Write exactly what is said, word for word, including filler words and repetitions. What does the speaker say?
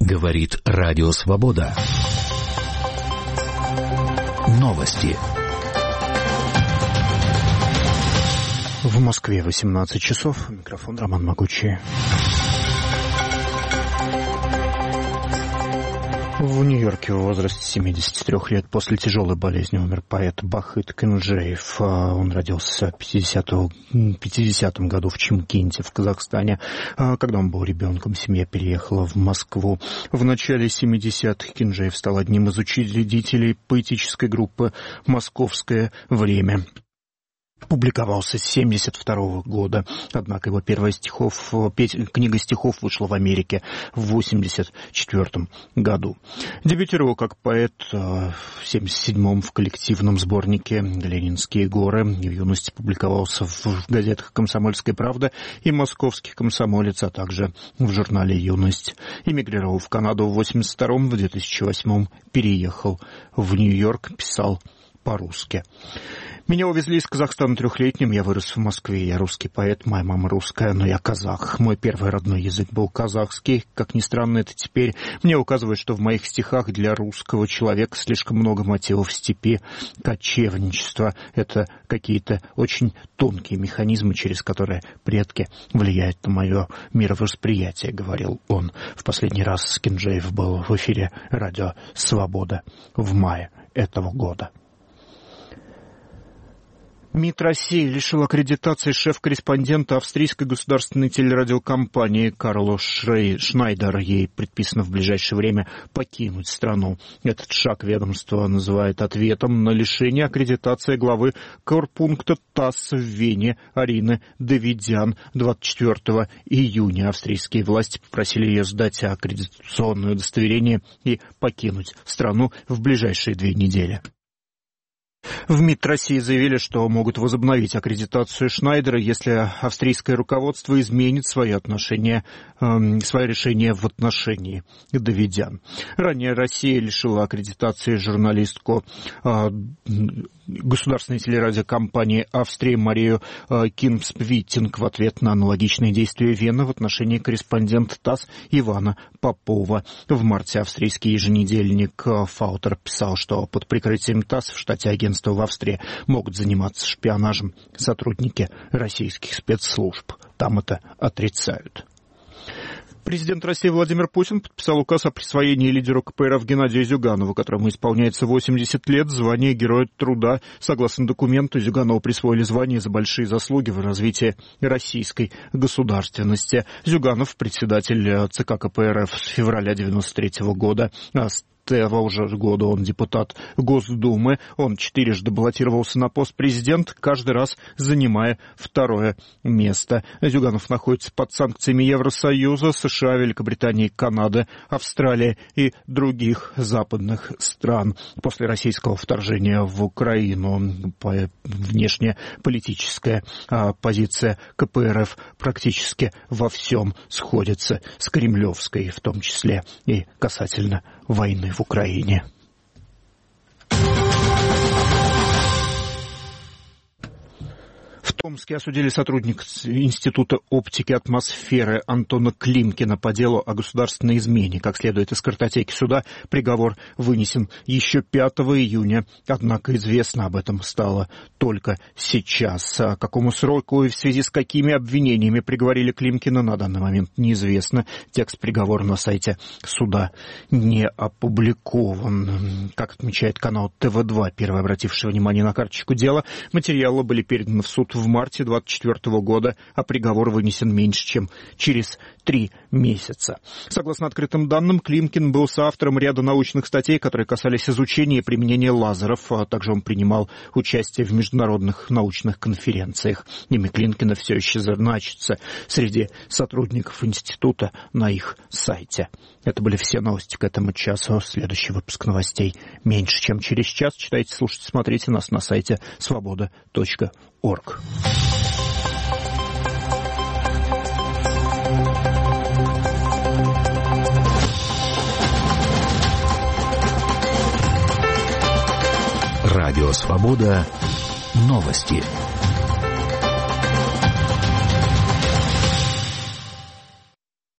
Говорит Радио Свобода. Новости. В Москве восемнадцать часов. Микрофон Роман Могучий. В Нью-Йорке в возрасте семидесяти трёх лет после тяжелой болезни умер поэт Бахыт Кенжеев. Он родился в пятидесятом году в Чимкенте в Казахстане. Когда он был ребенком, семья переехала в Москву. В начале семидесятых Кенжеев стал одним из учредителей поэтической группы «Московское время». Публиковался с семьдесят второго года, однако его первая стихов, книга стихов вышла в Америке в восемьдесят четвёртом году. Дебютировал как поэт в семьдесят седьмом в коллективном сборнике «Ленинские горы». В юности публиковался в газетах «Комсомольская правда» и «Московский комсомолец», а также в журнале «Юность». Эмигрировал в Канаду в восемьдесят втором, в две тысячи восьмом переехал в Нью-Йорк, писал по-русски. Меня увезли из Казахстана трехлетним, я вырос в Москве, я русский поэт, моя мама русская, но я казах. Мой первый родной язык был казахский, как ни странно это теперь. Мне указывают, что в моих стихах для русского человека слишком много мотивов степи, кочевничества. Это какие-то очень тонкие механизмы, через которые предки влияют на мое мировосприятие, говорил он. В последний раз Кенжеев был в эфире радио «Свобода» в мае этого года. МИД России лишил аккредитации шеф-корреспондента австрийской государственной телерадиокомпании Карло Шнайдер. Ей предписано в ближайшее время покинуть страну. Этот шаг ведомство называет ответом на лишение аккредитации главы корпункта ТАСС в Вене Арины Давидян. двадцать четвёртого июня австрийские власти попросили ее сдать аккредитационное удостоверение и покинуть страну в ближайшие две недели. В МИД России заявили, что могут возобновить аккредитацию Шнайдера, если австрийское руководство изменит свои отношения, э, свое решение в отношении Давидян. Ранее Россия лишила аккредитации журналистку э, государственной телерадиокомпании Австрии Марию э, Кинспвитинг в ответ на аналогичные действия Вены в отношении корреспондента ТАСС Ивана Попова. В марте австрийский еженедельник Фаутер писал, что под прикрытием ТАСС в штате агентства в Австрии могут заниматься шпионажем сотрудники российских спецслужб. Там это отрицают. Президент России Владимир Путин подписал указ о присвоении лидеру КПРФ Геннадию Зюганову, которому исполняется восемьдесят лет, звание Героя труда. Согласно документу, Зюганову присвоили звание за большие заслуги в развитии российской государственности. Зюганов, председатель ЦК КПРФ с февраля девяносто третьего года, с того уже года он депутат Госдумы. Он четырежды баллотировался на пост президента, каждый раз занимая второе место. Зюганов находится под санкциями Евросоюза, США, Великобритании, Канады, Австралии и других западных стран. После российского вторжения в Украину внешнеполитическая позиция КПРФ практически во всем сходится с кремлевской, в том числе и касательно войны в Украине. В Томске осудили сотрудника Института оптики атмосферы Антона Климкина по делу о государственной измене. Как следует из картотеки суда, приговор вынесен еще пятого июня, однако известно об этом стало только сейчас. А какому сроку и в связи с какими обвинениями приговорили Климкина, на данный момент неизвестно. Текст приговора на сайте суда не опубликован. Как отмечает канал тэ вэ два, первый обративший внимание на карточку дела, материалы были переданы в суд в марте двадцать четвёртого года, а приговор вынесен меньше, чем через три месяца. Согласно открытым данным, Климкин был соавтором ряда научных статей, которые касались изучения и применения лазеров, а также он принимал участие в международных научных конференциях. Имя Климкина все еще значится среди сотрудников института на их сайте. Это были все новости к этому часу. Следующий выпуск новостей меньше, чем через час. Читайте, слушайте, смотрите нас на сайте свобода точка орг. Радио «Свобода». Новости.